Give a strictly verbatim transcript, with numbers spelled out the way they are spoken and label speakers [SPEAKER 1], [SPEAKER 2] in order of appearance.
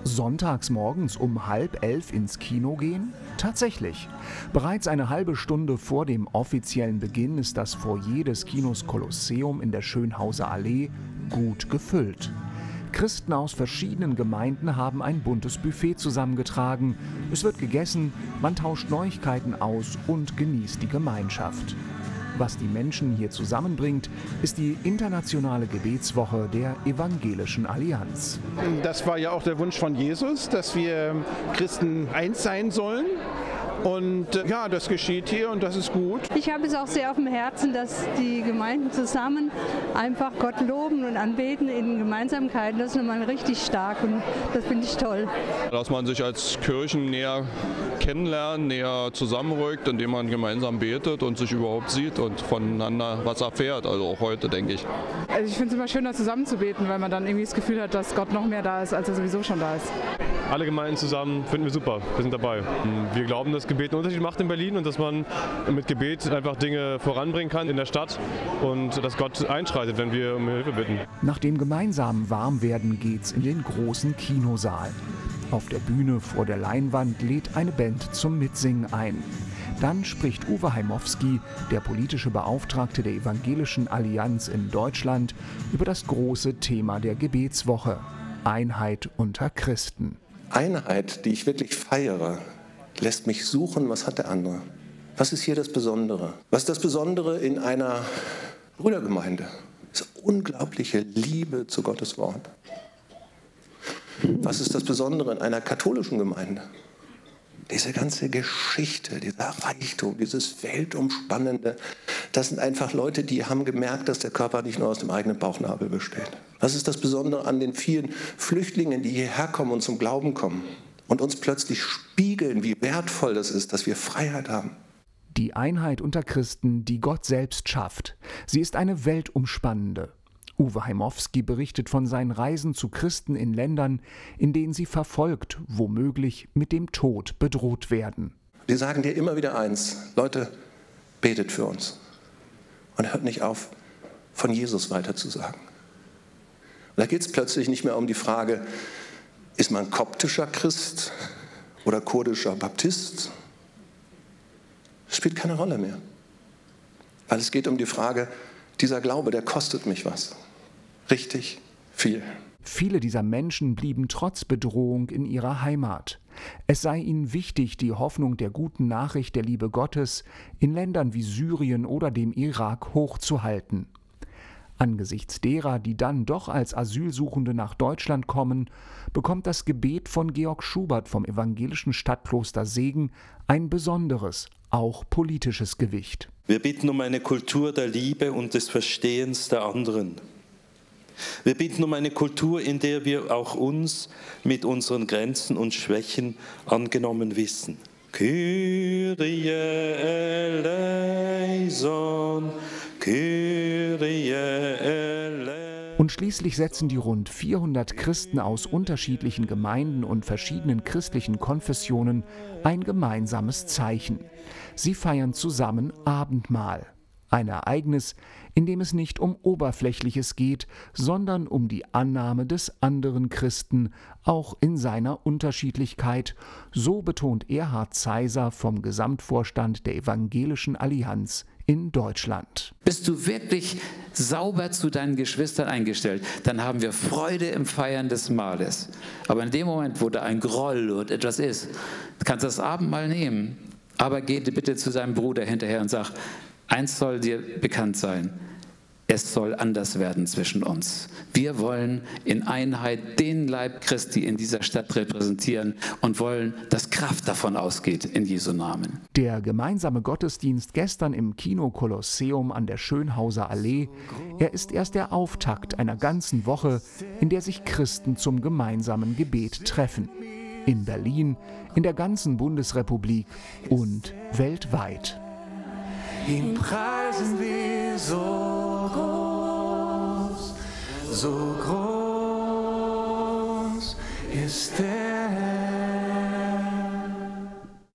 [SPEAKER 1] Sonntags morgens um halb elf ins Kino gehen? Tatsächlich. Bereits eine halbe Stunde vor dem offiziellen Beginn ist das Foyer des Kinos Kolosseum in der Schönhauser Allee gut gefüllt. Christen aus verschiedenen Gemeinden haben ein buntes Buffet zusammengetragen. Es wird gegessen, man tauscht Neuigkeiten aus und genießt die Gemeinschaft. Was die Menschen hier zusammenbringt, ist die internationale Gebetswoche der Evangelischen Allianz.
[SPEAKER 2] Das war ja auch der Wunsch von Jesus, dass wir Christen eins sein sollen. Und ja, das geschieht hier und das ist gut.
[SPEAKER 3] Ich habe es auch sehr auf dem Herzen, dass die Gemeinden zusammen einfach Gott loben und anbeten in Gemeinsamkeiten. Das ist nochmal richtig stark und das finde ich toll.
[SPEAKER 4] Dass man sich als Kirchen näher kennenlernt, näher zusammenrückt, indem man gemeinsam betet und sich überhaupt sieht und voneinander was erfährt, also auch heute, denke ich.
[SPEAKER 5] Also ich finde es immer schöner zusammen zu beten, weil man dann irgendwie das Gefühl hat, dass Gott noch mehr da ist, als er sowieso schon da ist.
[SPEAKER 6] Alle Gemeinden zusammen finden wir super, wir sind dabei. Wir glauben, dass Gebet einen Unterschied macht in Berlin und dass man mit Gebet einfach Dinge voranbringen kann in der Stadt und dass Gott einschreitet, wenn wir um Hilfe bitten.
[SPEAKER 1] Nach dem gemeinsamen Warmwerden geht's in den großen Kinosaal. Auf der Bühne vor der Leinwand lädt eine Band zum Mitsingen ein. Dann spricht Uwe Heimowski, der politische Beauftragte der Evangelischen Allianz in Deutschland, über das große Thema der Gebetswoche: Einheit unter Christen.
[SPEAKER 7] Einheit, die ich wirklich feiere, lässt mich suchen, was hat der andere? Was ist hier das Besondere? Was ist das Besondere in einer Brüdergemeinde? Das ist unglaubliche Liebe zu Gottes Wort. Was ist das Besondere in einer katholischen Gemeinde? Diese ganze Geschichte, dieser Reichtum, dieses Weltumspannende, das sind einfach Leute, die haben gemerkt, dass der Körper nicht nur aus dem eigenen Bauchnabel besteht. Was ist das Besondere an den vielen Flüchtlingen, die hierher kommen und zum Glauben kommen und uns plötzlich spiegeln, wie wertvoll das ist, dass wir Freiheit haben?
[SPEAKER 1] Die Einheit unter Christen, die Gott selbst schafft. Sie ist eine weltumspannende. Uwe Heimowski berichtet von seinen Reisen zu Christen in Ländern, in denen sie verfolgt, womöglich mit dem Tod bedroht werden.
[SPEAKER 7] Die sagen dir immer wieder eins: Leute, betet für uns. Und hört nicht auf, von Jesus weiterzusagen. Und da geht es plötzlich nicht mehr um die Frage, ist man koptischer Christ oder kurdischer Baptist? Das spielt keine Rolle mehr. Weil es geht um die Frage, dieser Glaube, der kostet mich was. Richtig viel.
[SPEAKER 1] Viele dieser Menschen blieben trotz Bedrohung in ihrer Heimat. Es sei ihnen wichtig, die Hoffnung der guten Nachricht der Liebe Gottes in Ländern wie Syrien oder dem Irak hochzuhalten. Angesichts derer, die dann doch als Asylsuchende nach Deutschland kommen, bekommt das Gebet von Georg Schubert vom evangelischen Stadtkloster Segen ein besonderes, auch politisches Gewicht.
[SPEAKER 8] Wir bitten um eine Kultur der Liebe und des Verstehens der anderen. Wir bitten um eine Kultur, in der wir auch uns mit unseren Grenzen und Schwächen angenommen wissen. Kyrie eleison, Kyrie eleison.
[SPEAKER 1] Und schließlich setzen die rund vierhundert Christen aus unterschiedlichen Gemeinden und verschiedenen christlichen Konfessionen ein gemeinsames Zeichen. Sie feiern zusammen Abendmahl. Ein Ereignis, in dem es nicht um Oberflächliches geht, sondern um die Annahme des anderen Christen, auch in seiner Unterschiedlichkeit, so betont Erhard Zeiser vom Gesamtvorstand der Evangelischen Allianz in Deutschland.
[SPEAKER 9] Bist du wirklich sauber zu deinen Geschwistern eingestellt, dann haben wir Freude im Feiern des Mahles. Aber in dem Moment, wo da ein Groll und etwas ist, kannst du das Abendmahl nehmen, aber geh bitte zu deinem Bruder hinterher und sag: Eins soll dir bekannt sein: Es soll anders werden zwischen uns. Wir wollen in Einheit den Leib Christi in dieser Stadt repräsentieren und wollen, dass Kraft davon ausgeht, in Jesu Namen.
[SPEAKER 1] Der gemeinsame Gottesdienst gestern im Kino Kolosseum an der Schönhauser Allee, er ist erst der Auftakt einer ganzen Woche, in der sich Christen zum gemeinsamen Gebet treffen. In Berlin, in der ganzen Bundesrepublik und weltweit.
[SPEAKER 10] Ihn preisen wir so groß, so groß ist er.